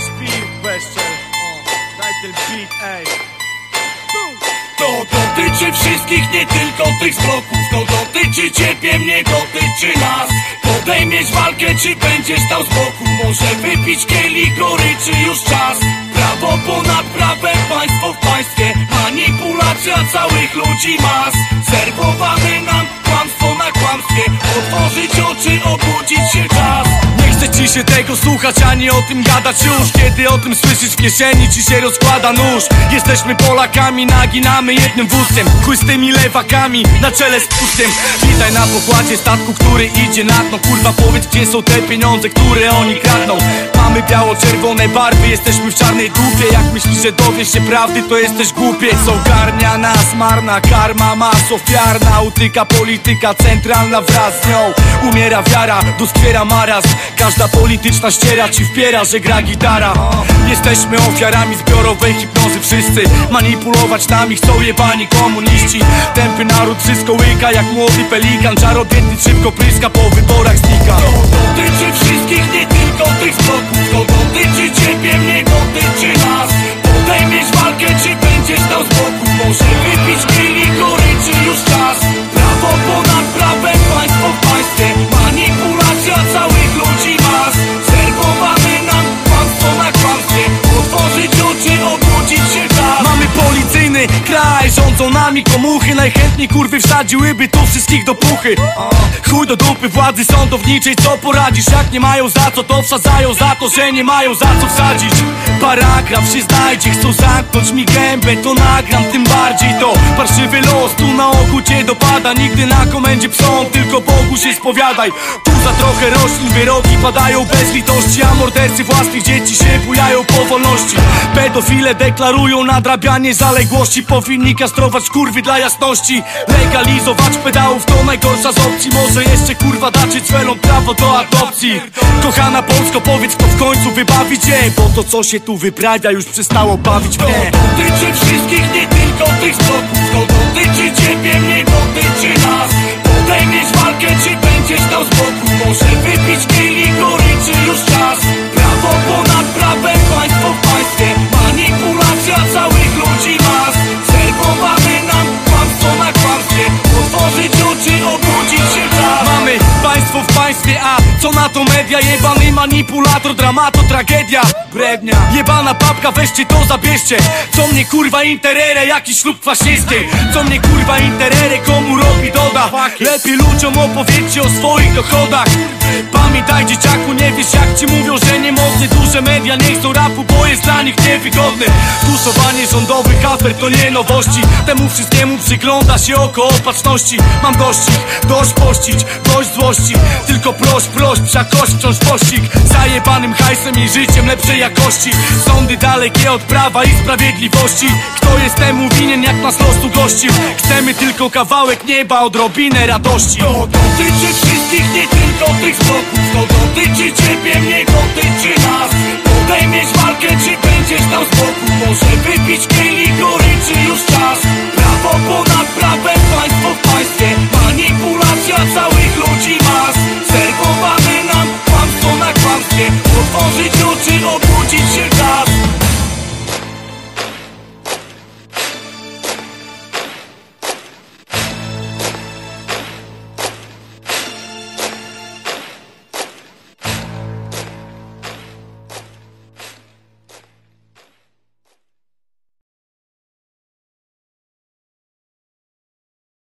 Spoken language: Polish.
Speed, Wester, daj ten beat, ej. To dotyczy wszystkich, nie tylko tych z bloków. To dotyczy ciebie, mnie dotyczy nas. Podejmiesz walkę, czy będziesz stał z boku? Może wypić kielich goryczy, już czas. Prawo ponad prawem, państwo w państwie. Manipulacja całych ludzi mas. Serwowane nam kłamstwo na kłamstwie. Otworzyć oczy, obudzić się czas. Nie chce ci się tego słuchać, ani o tym gadać już. Kiedy o tym słyszysz, w kieszeni ci się rozkłada nóż. Jesteśmy Polakami, naginamy jednym wózkiem. Chuj z tymi lewakami, na czele z pustkiem. Witaj na pokładzie statku, który idzie na dno. Kurwa, powiedz, gdzie są te pieniądze, które oni kradną. Mamy biało-czerwone barwy, jesteśmy w czarnej dupie. Jak myślisz, że dowiesz się prawdy, to jesteś głupiec. Ogarnia nas marna karma, mas ofiarna. Utyka polityka centralna, wraz z nią umiera wiara, doskwiera marazm. Każda polityczna ściera ci wpiera, że gra gitara. Jesteśmy ofiarami zbiorowej hipnozy wszyscy. Manipulować nami chcą jebani komuniści. Tępy naród wszystko łyka jak młody pelikan. Czarodziejny szybko pryska, po wyborach znika. To dotyczy wszystkich, nie tylko tych z bloków. To dotyczy ciebie, mnie dotyczy nas. Podejmiesz walkę, czy będziesz stał z boku? Może wypić kielich goryczy, już czas. Prawo ponad prawem, państwo w państwie. Manipulacja całych ludzi mas. Serwowane nam kłamstwo na kłamstwie. Otworzyć oczy, obudzić się czas. Mamy policyjny kraj, rządzą nami komuchy. Najchętniej kurwy wsadziłyby tu wszystkich do puchy. Chuj do dupy władzy sądowniczej, co poradzisz? Jak nie mają za co, to wsadzają za to, że nie mają za co wsadzić. Paragraf się znajdzie, chcą zamknąć mi gębę, to nagram, tym bardziej to parszywy los. Tu na oku cię dopada, nigdy na komendzie psom, tylko Bogu się spowiadaj. Tu za trochę roślin wyroki padają bez litości, a mordercy własnych dzieci się bujają po wolności. Pedofile deklarują nadrabianie zaległości. Powinni kastrować kurwy dla jasności. Legalizować pedałów to najgorsza z opcji. Może jeszcze kurwa dacie cwelom prawo do adopcji. Kochana Polsko, powiedz, kto w końcu wybawi cię, bo to co się tu wyprawia już przestało bawić mnie. To dotyczy wszystkich, nie tylko tych z bloków. To dotyczy ciebie, mnie dotyczy nas. Podejmiesz walkę, czy będziesz stał z boku? Może wypić kielich goryczy, już czas. Prawo ponad prawem, państwo w państwie. Manipulacja całych ludzi mas. Serwowane nam kłamstwo na kłamstwie. Otworzyć oczy, obudzić się czas. Mamy państwo w państwie, a co na to media? Jebany manipulator, dramato, tragedia, brednia. Jebana papka, weźcie to, zabierzcie. Co mnie kurwa interere, jakiś ślub faszyskiej. Co mnie kurwa interere, komu robi doda. Lepiej ludziom opowiedzcie o swoich dochodach. Pamiętaj dzieciaku, nie wiesz jak ci mówią, że nie mocny. Duże media nie chcą rapu, bo jest dla nich niewygodny. Tuszowanie rządowych afer to nie nowości. Temu wszystkiemu przygląda się oko opatrzności. Mam dość ich, dość pościć, dość złości. Tylko proś, psiakość wciąż pościg. Zajebanym hajsem i życiem lepszej jakości. Sądy dalekie od prawa i sprawiedliwości. Kto jest temu winien, jak nas losu gościł? Chcemy tylko kawałek nieba, odrobinę radości. To dotyczy wszystkich, nie tylko tych z bloków. To dotyczy ciebie, mnie dotyczy nas. Podejmiesz walkę, czy będziesz stał z boku? Może wypić